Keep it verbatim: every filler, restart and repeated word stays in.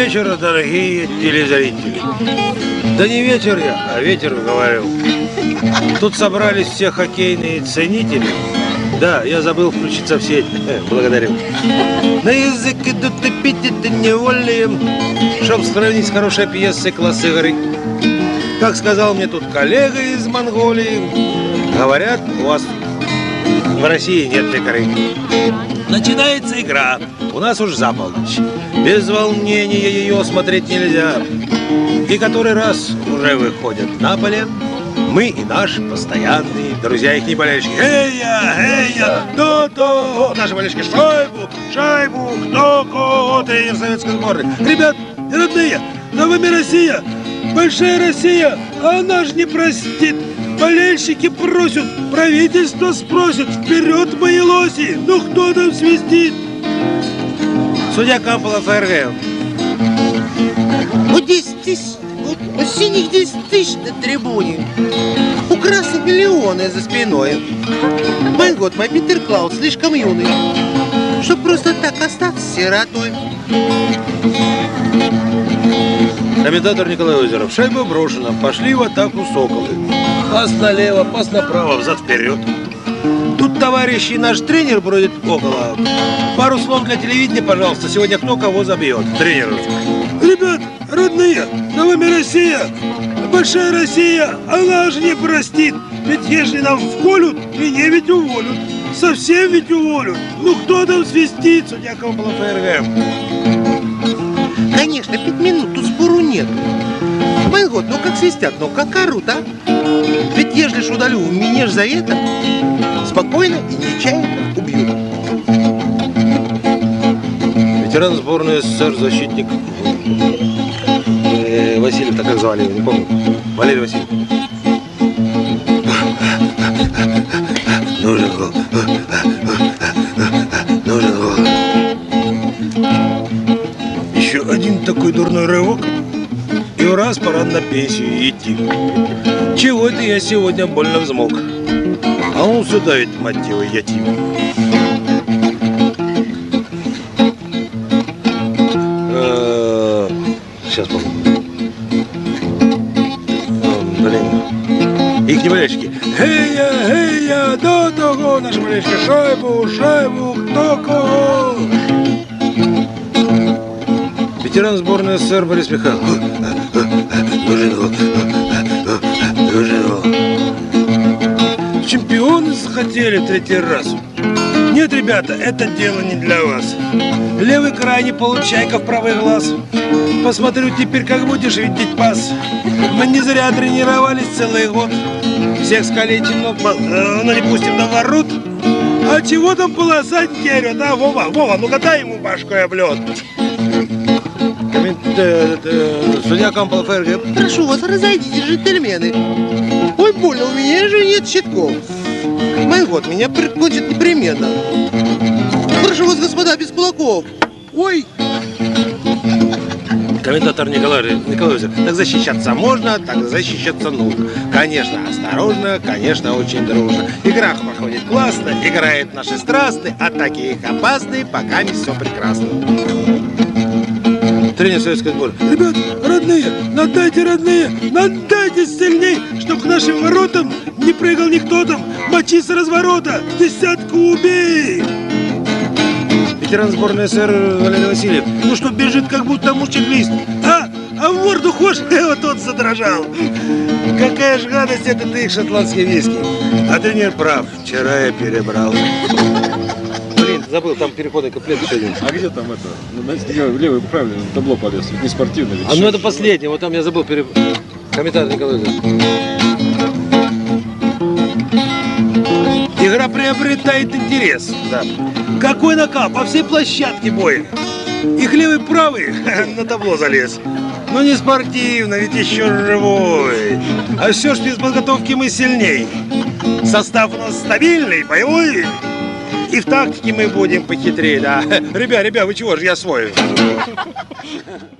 вечера, дорогие телезрители. Да не вечер я, а ветер говорю. Тут собрались все хоккейные ценители. Да, я забыл включиться в сеть. Э, благодарю. На язык идут эпитеты невольные, чтоб сравнить с хорошей пьесой класс игры. Как сказал мне тут коллега из Монголии, говорят, у вас в России нет икры. Начинается игра. У нас уж за полночь. Без волнения ее смотреть нельзя. И который раз уже выходят на поле мы и наши постоянные друзья, их не болельщики. Эй-я, эй-я, то-то, наши болельщики, шайбу, шайбу, кто-ко, тренер советской сборной. Ребят, родные, за вами Россия, большая Россия, а она ж не простит. Болельщики просят, правительство спросит, вперед мои лоси, ну кто там свистит? Судья Камполов ФРГ. Вот десять тысяч, вот, вот синих десять тысяч на трибуне. У красных миллионы за спиной. Мой год, мой Питер Клаус слишком юный, чтоб просто так остаться сиротой. Комментатор Николай Озеров. Шайба брошена. Пошли в атаку соколы. Пас налево, пас направо, взад-вперед. Тут товарищи наш тренер бродит около. Пару слов для телевидения, пожалуйста. Сегодня кто кого забьет. Тренер. Ребят, родные, за вами Россия. Большая Россия, она же не простит. Ведь если нам вколют, меня ведь уволят. Совсем ведь уволят. Ну кто там свистит, судья Камполов ФРГ? Конечно, пять минут, тут спору нет. Мой год, ну как свистят, ну как орут, а? Ведь ежели ж удалю, меня ж за это спокойно и нечаянно убьют. Ветеран сборной СССР, защитник э, Васильев, так как звали его, не помню. Валерий Васильев. Нужен гол. Нужен гол. Еще один такой дурной рывок, и раз пора на пенсию идти. Чего это я сегодня больно взмок? А он сюда ведь, мать его, ятим. Сейчас помню. Блин. Их не болельщики. Эй-я, эй-я, до того, наши болельщики. Шайбу, шайбу, кто кого. Ветеран сборной СССР Борис Михайлов. Нужен гол. Нужен гол. Чемпионы захотели третий раз. Нет, ребята, это дело не для вас. Левый крайний получайка в правый глаз. Посмотрю теперь, как будешь видеть пас. Мы не зря тренировались целый год. Всех скалечим, но, но не пустим на ворот. А чего там полосать дерет, а, Вова? Вова, ну-ка дай ему башкой об лед. Судья Камполов ФРГ. Прошу вас, разойдитесь, джентльмены. Ой, больно, у меня же нет щитков. Мой год, меня прикончат непременно. Прошу вас, господа, без кулаков. Ой! Комментатор Николай Николаевич. Так защищаться можно, так защищаться нужно. Конечно, осторожно, конечно, очень дружно. Игра проходит классно, играют наши страстные, атаки их опасные, пока не все прекрасно. Тренер советской сборной. Ребят, родные, надайте, родные, надайте сильней, чтоб к нашим воротам не прыгал никто там. Мочи с разворота, десятку убей. Ветеран сборной СССР Валерий Васильев. Ну что, бежит, как будто мучеглист. А, а в морду хошь, вот тот задрожал. Какая ж гадость, это ты их шотландские виски. А тренер прав, вчера я перебрал. Блин, забыл, там переходный комплект еще один. А где там это? Ну, левый правильно, на табло полез, ведь не спортивный. Ведь а ну это последний, вот там я забыл пере... Комментатор Николай. Игра приобретает интерес. Да. Какой накал, по всей площадке бой. Их левый правый на табло залез. Ну не спортивно, ведь еще живой. А все ж без подготовки мы сильней. Состав у нас стабильный, боевой. И в тактике мы будем похитрее, да. Ребят, ребят, вы чего же, я свой.